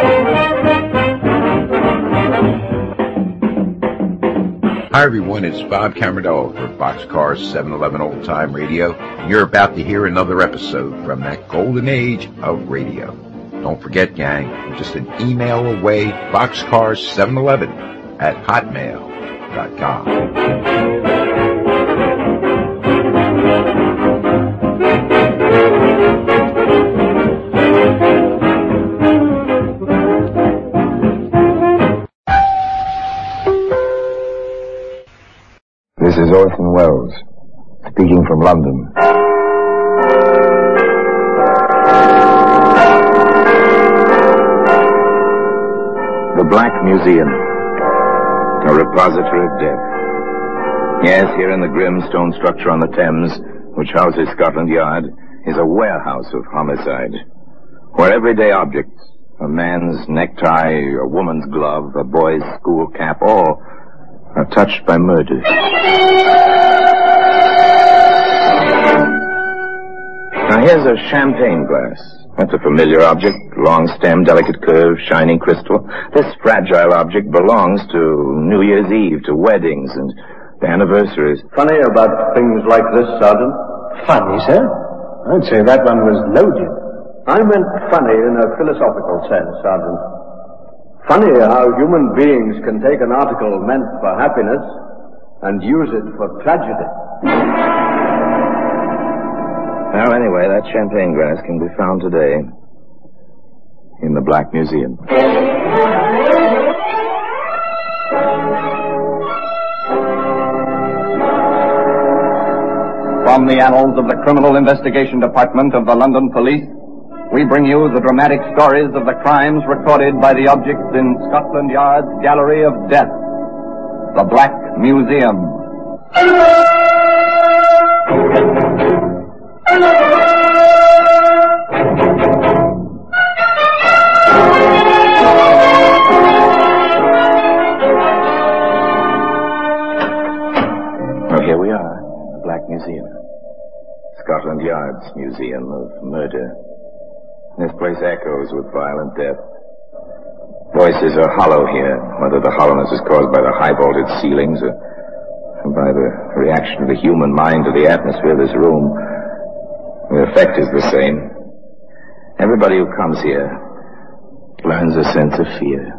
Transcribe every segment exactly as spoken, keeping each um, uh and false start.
Hi everyone, it's Bob Camarillo for Boxcar seven eleven Old Time Radio. You're about to hear another episode from that golden age of radio. Don't forget, gang, we're just an email away, boxcar seven eleven at hotmail dot com. This is Orson Welles, speaking from London. The Black Museum, a repository of death. Yes, here in the grim stone structure on the Thames, which houses Scotland Yard, is a warehouse of homicide, where everyday objects, a man's necktie, a woman's glove, a boy's school cap, all are touched by murder. Now here's a champagne glass. That's a familiar object, long stem, delicate curve, shining crystal. This fragile object belongs to New Year's Eve, to weddings and anniversaries. Funny about things like this, Sergeant? Funny, sir? I'd say that one was loaded. I meant funny in a philosophical sense, Sergeant. Funny how human beings can take an article meant for happiness and use it for tragedy. Well, anyway, that champagne glass can be found today in the Black Museum. From the annals of the Criminal Investigation Department of the London Police, we bring you the dramatic stories of the crimes recorded by the objects in Scotland Yard's Gallery of Death, the Black Museum. Well, here we are, the Black Museum. Scotland Yard's Museum of Murder. This place echoes with violent death. Voices are hollow here, whether the hollowness is caused by the high-vaulted ceilings or by the reaction of the human mind to the atmosphere of this room. The effect is the same. Everybody who comes here learns a sense of fear.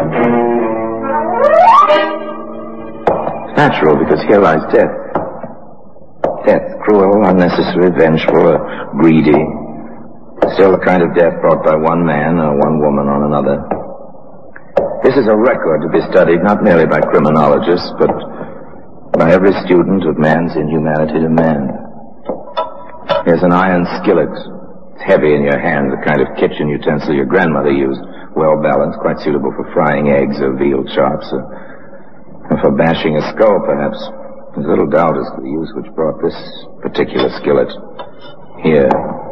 It's natural, because here lies death. Death, cruel, unnecessary, vengeful, or greedy. Still the kind of death brought by one man or one woman on another. This is a record to be studied not merely by criminologists, but by every student of man's inhumanity to man. Here's an iron skillet. It's heavy in your hand, the kind of kitchen utensil your grandmother used. Well balanced, quite suitable for frying eggs or veal chops, or, or for bashing a skull, perhaps. There's little doubt as to the use which brought this particular skillet here.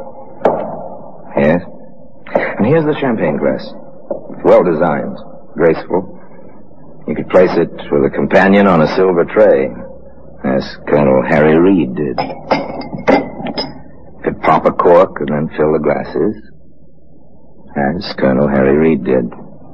Yes? And here's the champagne glass. It's well designed, graceful. You could place it with a companion on a silver tray, as Colonel Harry Reid did. You could pop a cork and then fill the glasses, as Colonel Harry Reid did.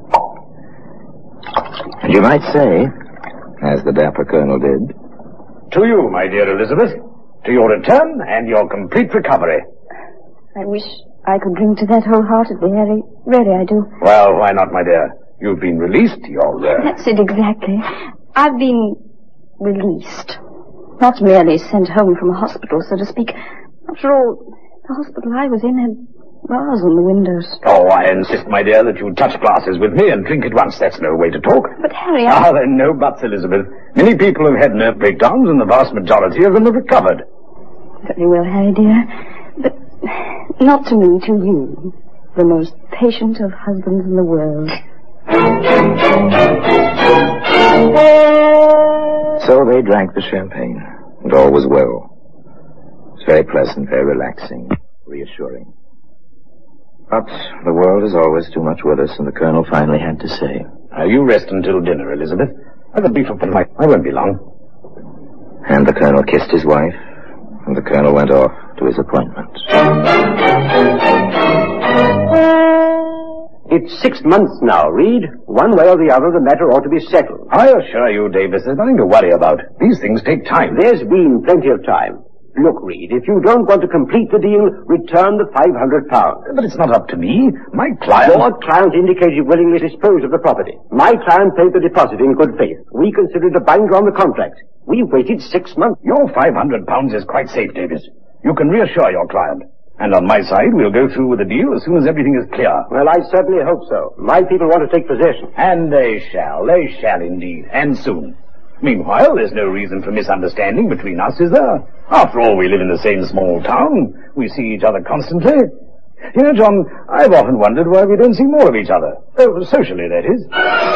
And you might say, as the dapper Colonel did, to you, my dear Elizabeth, to your return and your complete recovery. I wish I could drink to that wholeheartedly, Harry. Really, I do. Well, why not, my dear? You've been released. You're there. That's it, exactly. I've been released. Not merely sent home from a hospital, so to speak. After all, the hospital I was in had bars on the windows. Oh, I insist, my dear, that you touch glasses with me and drink at once. That's no way to talk. But, Harry, I... Ah, there are no buts, Elizabeth. Many people have had nerve breakdowns, and the vast majority of them have recovered. Very well, Harry, dear. But not to me, to you. The most patient of husbands in the world. So they drank the champagne, and all was well. It was very pleasant, very relaxing, reassuring. But the world is always too much with us, and the Colonel finally had to say, uh, you rest until dinner, Elizabeth. I've got beef up in my... I won't be long. And the Colonel kissed his wife, and the Colonel went off to his appointment. It's six months now, Reed. One way or the other, the matter ought to be settled. I assure you, Davis, there's nothing to worry about. These things take time. There's been plenty of time. Look, Reed, if you don't want to complete the deal, return the five hundred pounds. But it's not up to me. My client... Your client indicated willingly to dispose of the property. My client paid the deposit in good faith. We considered a binder on the contract. We waited six months. Your five hundred pounds is quite safe, Davis. You can reassure your client. And on my side, we'll go through with the deal as soon as everything is clear. Well, I certainly hope so. My people want to take possession. And they shall. They shall indeed. And soon. Meanwhile, there's no reason for misunderstanding between us, is there? After all, we live in the same small town. We see each other constantly. You know, John, I've often wondered why we don't see more of each other. Oh, socially, that is.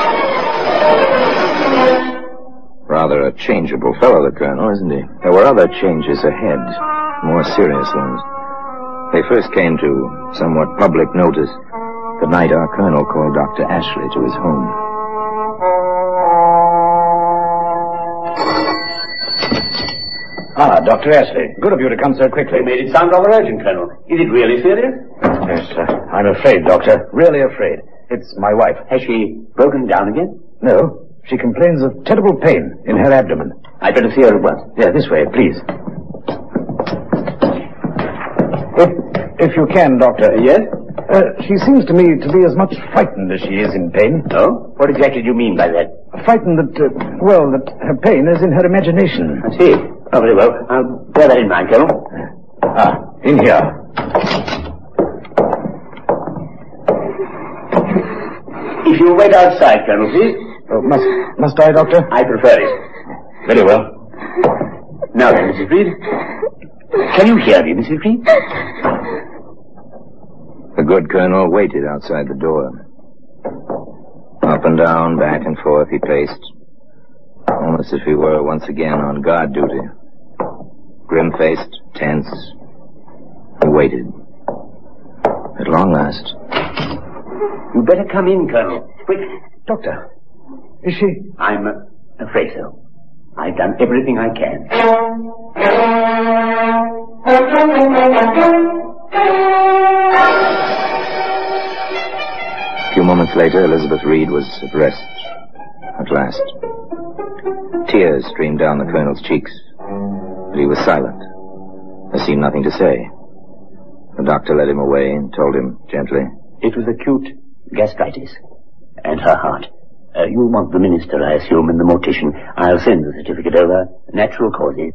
Rather a changeable fellow, the Colonel, isn't he? There were other changes ahead, more serious ones. They first came to somewhat public notice the night our Colonel called Doctor Ashley to his home. Ah, Doctor Ashley. Good of you to come so quickly. You made it sound rather urgent, Colonel. Is it really serious? Yes, uh, I'm afraid, Doctor. Really afraid. It's my wife. Has she broken down again? No. She complains of terrible pain in her abdomen. I'd better see her at once. Yeah, this way, please. If, if you can, Doctor. Uh, yes? Uh, she seems to me to be as much frightened as she is in pain. Oh? What exactly do you mean by that? Frightened that, uh, well, that her pain is in her imagination. I see. Oh, very well. I'll bear that in mind, Colonel. Ah, in here. If you'll wait outside, Colonel, please. Oh, must, must I, Doctor? I prefer it. Very well. Now then, Missus Reed. Can you hear me, Missus Reed? The good Colonel waited outside the door. Up and down, back and forth he paced, almost as if he were once again on guard duty. Grim-faced, tense, he waited. At long last. You'd better come in, Colonel. Quick. Doctor, is she... I'm uh, afraid so. I've done everything I can. A few moments later, Elizabeth Reed was at rest. At last. Tears streamed down the Colonel's cheeks. But he was silent. There seemed nothing to say. The doctor led him away and told him gently. It was acute gastritis. And her heart. Uh, you want the minister, I assume, and the mortician. I'll send the certificate over. Natural causes.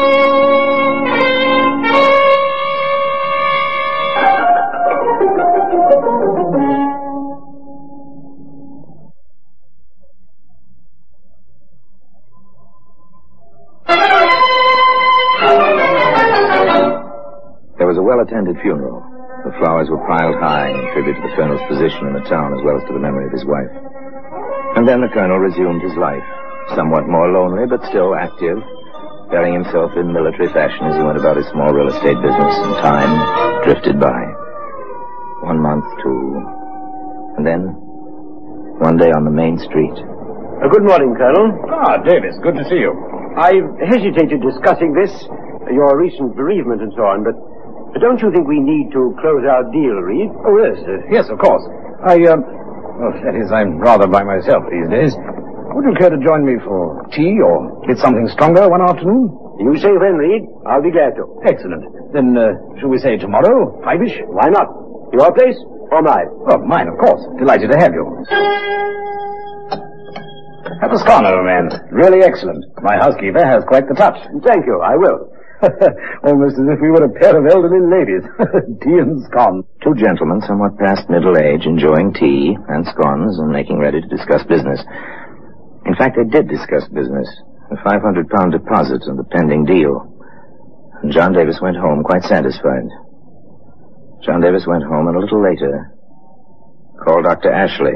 There was a well-attended funeral. The flowers were piled high in tribute to the Colonel's position in the town as well as to the memory of his wife. And then the Colonel resumed his life, somewhat more lonely but still active, bearing himself in military fashion as he went about his small real estate business, and time drifted by. One month, two, and then one day on the main street. Uh, good morning, Colonel. Ah, Davis, good to see you. I've hesitated discussing this, your recent bereavement and so on, but don't you think we need to close our deal, Reed? Oh, yes, uh, yes, of course. I, um, well, that is, I'm rather by myself these days. Would you care to join me for tea or get something stronger one afternoon? You say when, Reed. I'll be glad to. Excellent. Then, uh, shall we say tomorrow, five-ish? Why not? Your place or mine? Oh, mine, of course. Delighted to have you. Have a scone, old man. Really excellent. My housekeeper has quite the touch. Thank you, I will. Almost as if we were a pair of elderly ladies. Tea and scones. Two gentlemen, somewhat past middle age, enjoying tea and scones and making ready to discuss business. In fact, they did discuss business. A five hundred pound deposit and the pending deal. And John Davis went home quite satisfied. John Davis went home, and a little later called Doctor Ashley.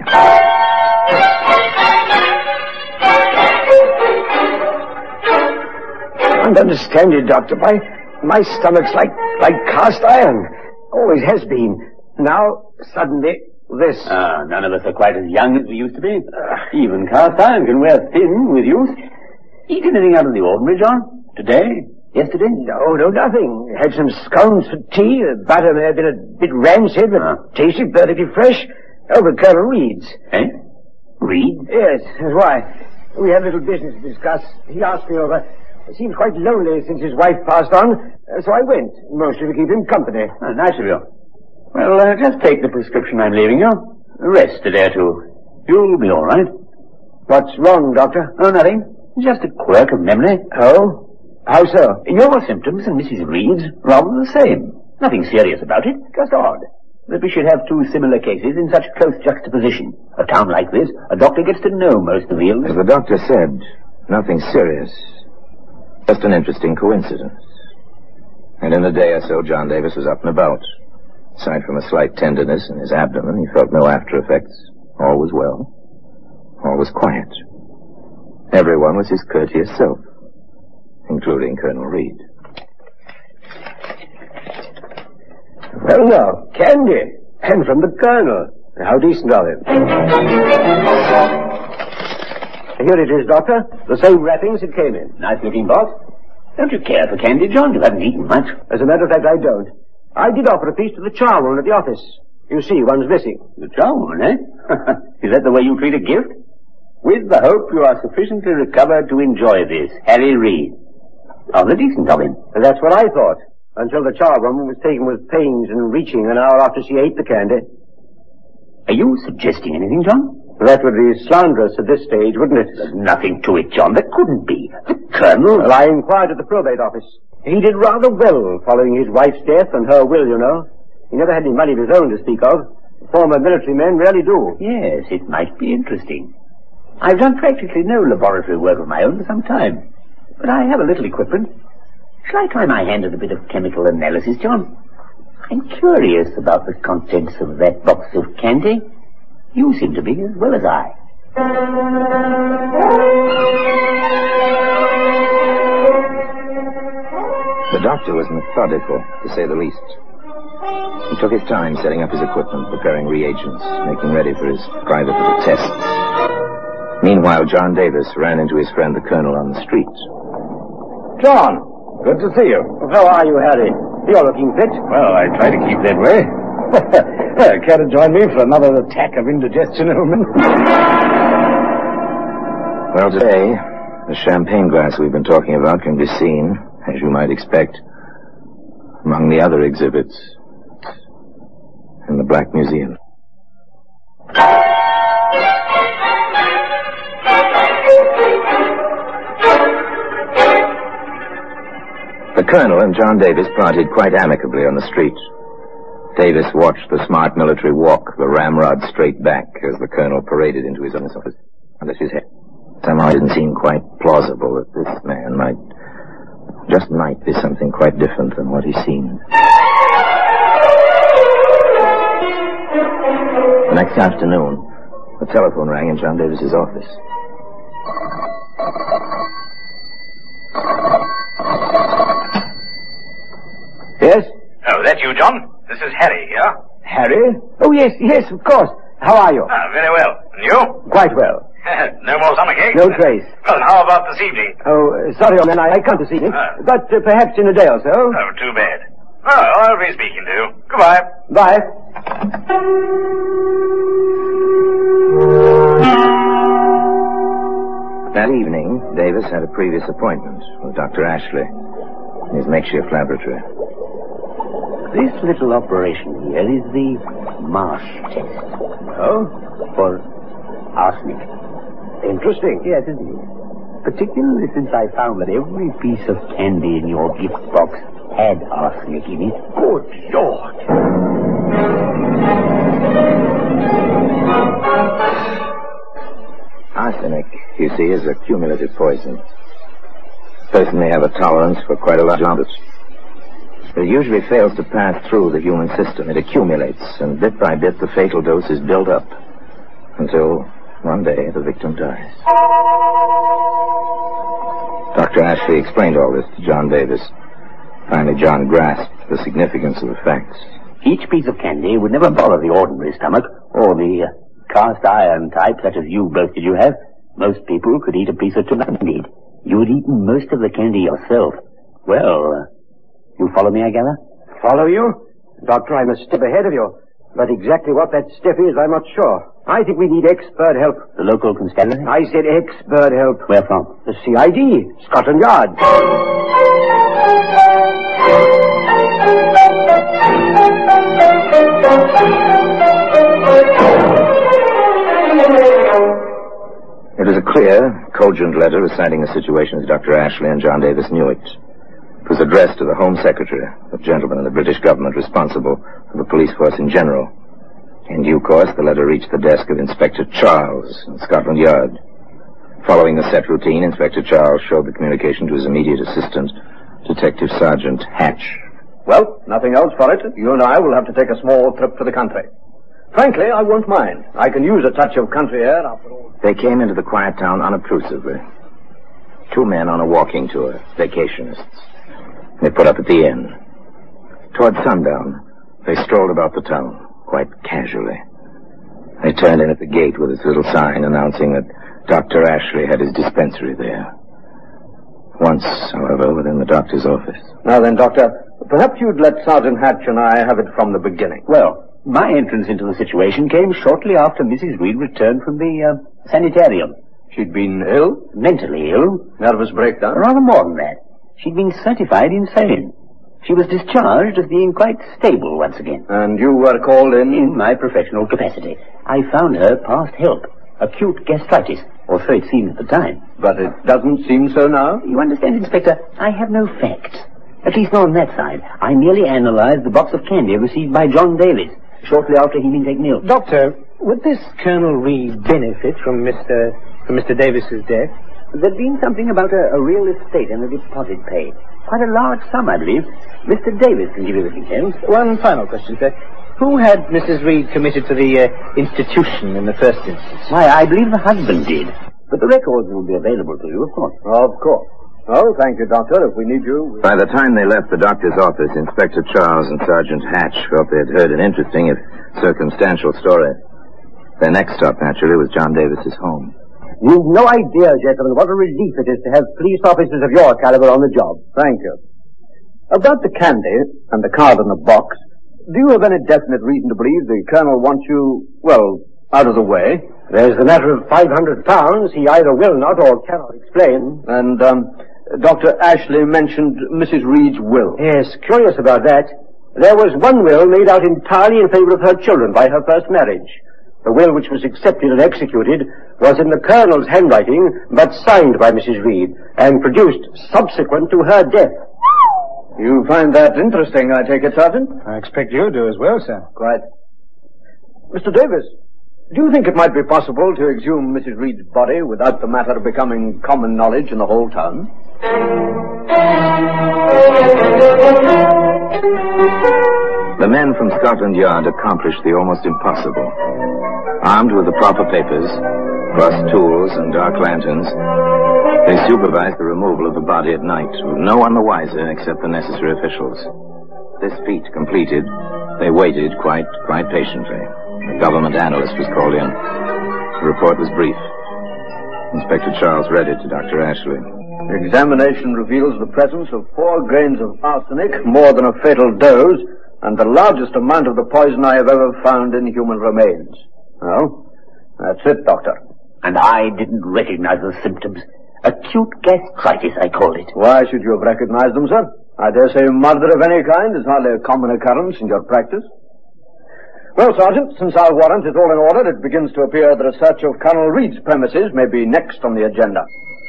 I don't understand it, Doctor. My, my stomach's like, like cast iron. Always has been. Now, suddenly, this. Ah, none of us are quite as young as we used to be. Uh, even cast iron can wear thin with youth. Eat anything out of the ordinary, John? Today? Yesterday? No, no, nothing. Had some scones for tea. The butter may have been a bit rancid, but ah. tasted perfectly fresh. Over Colonel Reed's. Eh? Reed? Yes, that's why. We had a little business to discuss. He asked me over. He seems quite lonely since his wife passed on, so I went, mostly to keep him company. Oh, nice of you. Well, uh, just take the prescription I'm leaving you. Rest a day or two. You'll be all right. What's wrong, Doctor? Oh, nothing. Just a quirk of memory. Oh? How so? Your symptoms and Missus Reed's rather the same. Nothing serious about it. Just odd that we should have two similar cases in such close juxtaposition. A town like this, a doctor gets to know most of the illness. As the doctor said, nothing serious. Just an interesting coincidence. And in a day or so, John Davis was up and about. Aside from a slight tenderness in his abdomen, he felt no after effects. All was well. All was quiet. Everyone was his courteous self, including Colonel Reed. Well, now, candy. And from the Colonel. How decent of him. Here it is, Doctor. The same wrappings it came in. Nice looking box. Don't you care for candy, John? You haven't eaten much. As a matter of fact, I don't. I did offer a piece to the charwoman at the office. You see, one's missing. The charwoman, eh? Is that the way you treat a gift? With the hope you are sufficiently recovered to enjoy this, Harry Reed. Rather decent of him. And that's what I thought, until the charwoman was taken with pains and reaching an hour after she ate the candy. Are you suggesting anything, John? That would be slanderous at this stage, wouldn't it? There's nothing to it, John. There couldn't be. The Colonel... Well, I inquired at the probate office. He did rather well following his wife's death and her will, you know. He never had any money of his own to speak of. Former military men rarely do. Yes, it might be interesting. I've done practically no laboratory work of my own for some time, but I have a little equipment. Shall I try my hand at a bit of chemical analysis, John? I'm curious about the contents of that box of candy. You seem to be as well as I. The doctor was methodical, to say the least. He took his time setting up his equipment, preparing reagents, making ready for his private little tests. Meanwhile, John Davis ran into his friend the Colonel on the street. John, good to see you. How are you, Harry? You're looking fit. Well, I try to keep that way. uh, care to join me for another attack of indigestion, old man? Well, today, the champagne glass we've been talking about can be seen, as you might expect, among the other exhibits in the Black Museum. The Colonel and John Davis parted quite amicably on the street. Davis watched the smart military walk the ramrod straight back as the Colonel paraded into his office under his head. Somehow it didn't seem quite plausible that this man might, just might be something quite different than what he seemed. The next afternoon, the telephone rang in John Davis's office. Yes? Oh, that you, John? This is Harry here. Harry? Oh, yes, yes, of course. How are you? Ah, very well. And you? Quite well. No more stomachache? No trace. Well, how about this evening? Oh, uh, sorry, old man, I, I can't this evening. Ah. But uh, perhaps in a day or so. Oh, too bad. Oh, I'll be speaking to you. Goodbye. Bye. That evening, Davis had a previous appointment with Doctor Ashley in his makeshift laboratory. This little operation here is the Marsh test. Oh? For arsenic. Interesting. Yes, isn't it? Particularly since I found that every piece of candy in your gift box had arsenic in it. Good Lord. Arsenic, you see, is a cumulative poison. A person may have a tolerance for quite a large amount, but it usually fails to pass through the human system. It accumulates, and bit by bit the fatal dose is built up until one day the victim dies. Doctor Ashley explained all this to John Davis. Finally, John grasped the significance of the facts. Each piece of candy would never bother the ordinary stomach, or the uh, cast iron type, such as you boasted you have. Most people could eat a piece or two, indeed. You had eaten most of the candy yourself. Well, uh, you follow me, I gather? Follow you? Doctor, I'm a step ahead of you. But exactly what that stuff is, I'm not sure. I think we need expert help. The local constabulary? I said expert help. Where from? The C I D, Scotland Yard. It was a clear, cogent letter reciting the situation as Doctor Ashley and John Davis knew it. It was addressed to the Home Secretary, the gentleman in the British government responsible for the police force in general. In due course, the letter reached the desk of Inspector Charles in Scotland Yard. Following the set routine, Inspector Charles showed the communication to his immediate assistant, Detective Sergeant Hatch. Well, nothing else for it. You and I will have to take a small trip to the country. Frankly, I won't mind. I can use a touch of country air after all. They came into the quiet town unobtrusively. Two men on a walking tour, vacationists. They put up at the inn. Toward sundown, they strolled about the town, quite casually. They turned in at the gate with its little sign announcing that Doctor Ashley had his dispensary there. Once, however, within the doctor's office. Now then, Doctor, perhaps you'd let Sergeant Hatch and I have it from the beginning. Well, my entrance into the situation came shortly after Missus Reed returned from the uh, sanitarium. She'd been ill? Mentally ill. Nervous breakdown? Rather more than that. She'd been certified insane. She was discharged as being quite stable once again. And you were called in? In my professional capacity. I found her past help. Acute gastritis, or so it seemed at the time. But it doesn't seem so now? You understand, Inspector, I have no facts. At least not on that side. I merely analyzed the box of candy received by John Davis shortly after he'd been taken ill. Doctor, would this Colonel Reed benefit from Mister from Mister Davis's death? There'd been something about a, a real estate and a deposit paid. Quite a large sum, I believe. Mister Davis can give you the details. One final question, sir. Who had Missus Reed committed to the uh, institution in the first instance? Why, I believe the husband did. But the records will be available to you, of course. Of course. Oh, thank you, Doctor. If we need you... By the time they left the doctor's office, Inspector Charles and Sergeant Hatch felt they had heard an interesting, if circumstantial, story. Their next stop, naturally, was John Davis's home. You've no idea, gentlemen, what a relief it is to have police officers of your caliber on the job. Thank you. About the candy and the card in the box, do you have any definite reason to believe the Colonel wants you, well, out of the way? There's the matter of five hundred pounds he either will not or cannot explain. And, um, Doctor Ashley mentioned Missus Reed's will. Yes, curious about that. There was one will made out entirely in favor of her children by her first marriage. The will which was accepted and executed was in the Colonel's handwriting, but signed by Missus Reed, and produced subsequent to her death. You find that interesting, I take it, Sergeant? I expect you do as well, sir. Quite. Mister Davis, do you think it might be possible to exhume Missus Reed's body without the matter becoming common knowledge in the whole town? The men from Scotland Yard accomplished the almost impossible. Armed with the proper papers, plus tools and dark lanterns, they supervised the removal of the body at night, with no one the wiser except the necessary officials. This feat completed, they waited quite, quite patiently. The government analyst was called in. The report was brief. Inspector Charles read it to Doctor Ashley. The examination reveals the presence of four grains of arsenic, more than a fatal dose, and the largest amount of the poison I have ever found in human remains. Well, that's it, Doctor. And I didn't recognize the symptoms. Acute gastritis, I called it. Why should you have recognized them, sir? I dare say murder of any kind is hardly a common occurrence in your practice. Well, Sergeant, since our warrant is all in order, it begins to appear that a search of Colonel Reed's premises may be next on the agenda.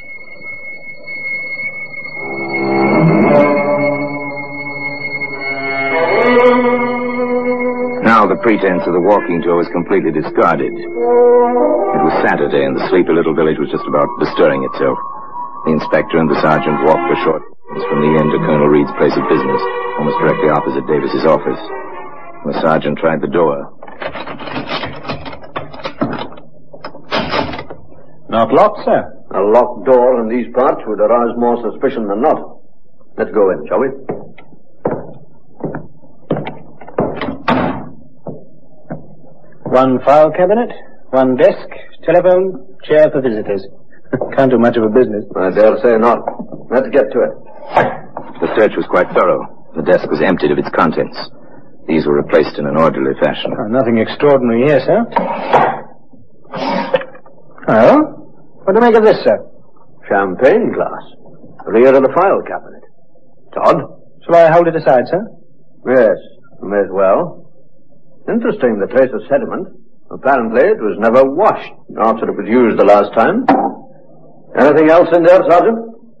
Now the pretense of the walking tour was completely discarded. It was Saturday, and the sleepy little village was just about bestirring itself. The inspector and the sergeant walked a short distance from the inn to Colonel Reed's place of business, almost directly opposite Davis's office. The sergeant tried the door. Not locked, sir. A locked door in these parts would arouse more suspicion than not. Let's go in, shall we? One file cabinet, one desk, telephone, chair for visitors. Can't do much of a business. I dare say not. Let's get to it. The search was quite thorough. The desk was emptied of its contents. These were replaced in an orderly fashion. Oh, nothing extraordinary here, sir. Oh? What do you make of this, sir? Champagne glass. Rear of the file cabinet. Todd? Shall I hold it aside, sir? Yes, may as well. Interesting, the trace of sediment. Apparently it was never washed after it was used the last time. Anything else in there, Sergeant?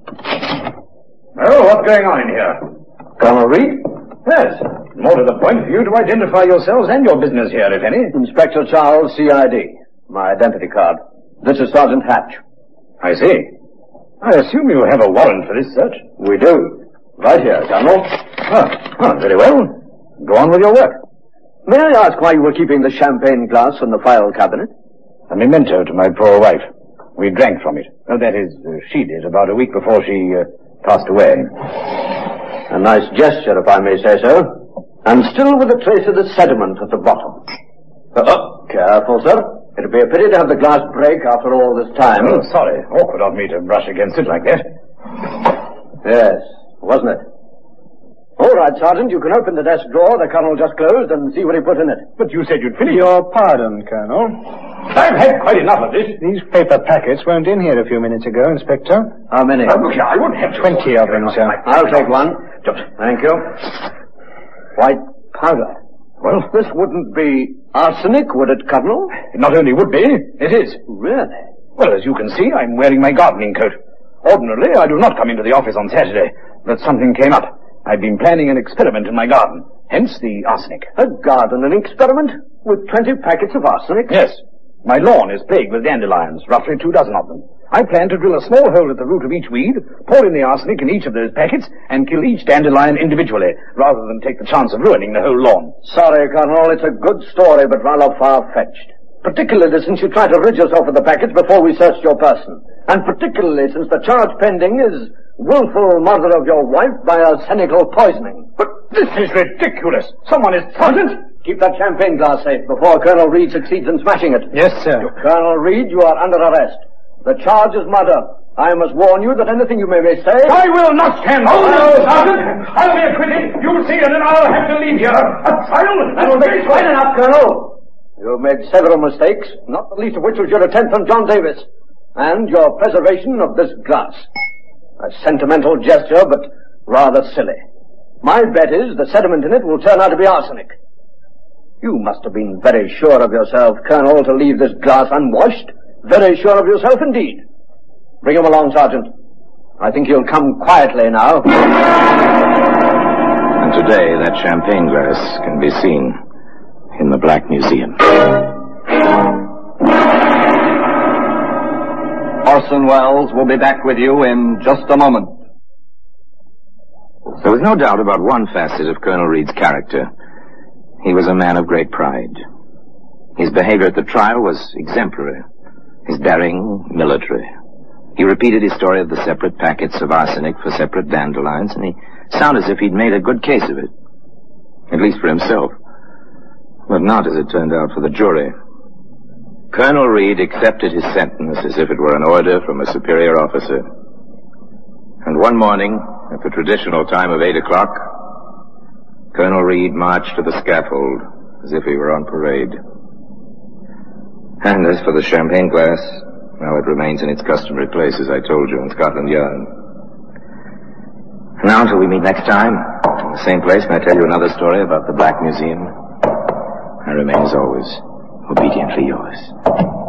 Oh, what's going on in here? Colonel Reed? Yes. More to the point, for you to identify yourselves and your business here, if any. Inspector Charles, C I D. My identity card. This is Sergeant Hatch. I see. I assume you have a warrant for this search. We do. Right here, Colonel. Ah, ah, very well. Go on with your work. May I ask why you were keeping the champagne glass in the file cabinet? A memento to my poor wife. We drank from it. Well, that is, uh, she did about a week before she uh, passed away. A nice gesture, if I may say so. And still with a trace of the sediment at the bottom. Uh-oh. Careful, sir. It'd be a pity to have the glass break after all this time. Oh, sorry. Awkward of me to brush against it like that. Yes, wasn't it? All right, Sergeant, you can open the desk drawer the Colonel just closed and see what he put in it. But you said you'd finish. Your pardon, Colonel. I've had quite enough of this. These paper packets weren't in here a few minutes ago, Inspector. How many? Oh, look here, I wouldn't have Twenty of them, sir. I'll take one. Thank you. White powder. Well, this wouldn't be arsenic, would it, Colonel? It not only would be, it is. Really? Well, as you can see, I'm wearing my gardening coat. Ordinarily, I do not come into the office on Saturday, but something came up. I've been planning an experiment in my garden, hence the arsenic. A gardening experiment? With twenty packets of arsenic? Yes. My lawn is plagued with dandelions, roughly two dozen of them. I plan to drill a small hole at the root of each weed, pour in the arsenic in each of those packets, and kill each dandelion individually, rather than take the chance of ruining the whole lawn. Sorry, Colonel, it's a good story, but rather far-fetched. Particularly since you tried to rid yourself of the packets before we searched your person. And particularly since the charge pending is willful murder of your wife by arsenical poisoning. But this is ridiculous. Someone is... Sergeant! Keep that champagne glass safe before Colonel Reed succeeds in smashing it. Yes, sir. Colonel Reed, you are under arrest. The charge is murder. I must warn you that anything you may say... I will not stand... Oh, no, Sergeant! I'll be acquitted. You'll see it, and I'll have to leave here. A trial... That will be quite enough, Colonel. You've made several mistakes, not the least of which was your attempt on John Davis, and your preservation of this glass. A sentimental gesture, but rather silly. My bet is the sediment in it will turn out to be arsenic. You must have been very sure of yourself, Colonel, to leave this glass unwashed. Very sure of yourself indeed. Bring him along, Sergeant. I think he'll come quietly now. And today that champagne glass can be seen in the Black Museum. Orson Welles will be back with you in just a moment. There was no doubt about one facet of Colonel Reed's character. He was a man of great pride. His behavior at the trial was exemplary. His bearing, military. He repeated his story of the separate packets of arsenic for separate dandelions, and he sounded as if he'd made a good case of it. At least for himself. But not, as it turned out, for the jury. Colonel Reed accepted his sentence as if it were an order from a superior officer. And one morning, at the traditional time of eight o'clock, Colonel Reed marched to the scaffold as if he were on parade. And as for the champagne glass, well, it remains in its customary place, as I told you, in Scotland Yard. Now, until we meet next time, in the same place, and I tell you another story about the Black Museum, I remain, as always, obediently yours.